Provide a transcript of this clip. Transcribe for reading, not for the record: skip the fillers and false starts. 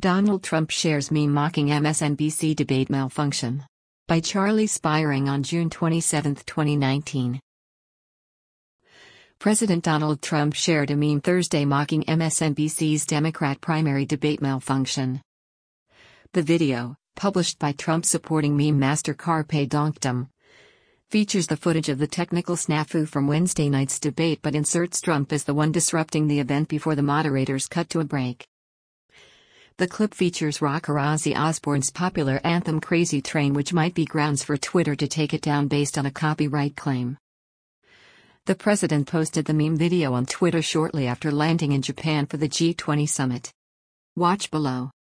Donald Trump shares meme mocking MSNBC debate malfunction. By Charlie Spiring on June 27, 2019. President Donald Trump shared a meme Thursday mocking MSNBC's Democrat primary debate malfunction. The video, published by Trump-supporting meme master Carpe Donktum, features the footage of the technical snafu from Wednesday night's debate but inserts Trump as the one disrupting the event before the moderators cut to a break. The clip features rocker Ozzy Osbourne's popular anthem Crazy Train, which might be grounds for Twitter to take it down based on a copyright claim. The president posted the meme video on Twitter shortly after landing in Japan for the G20 summit. Watch below.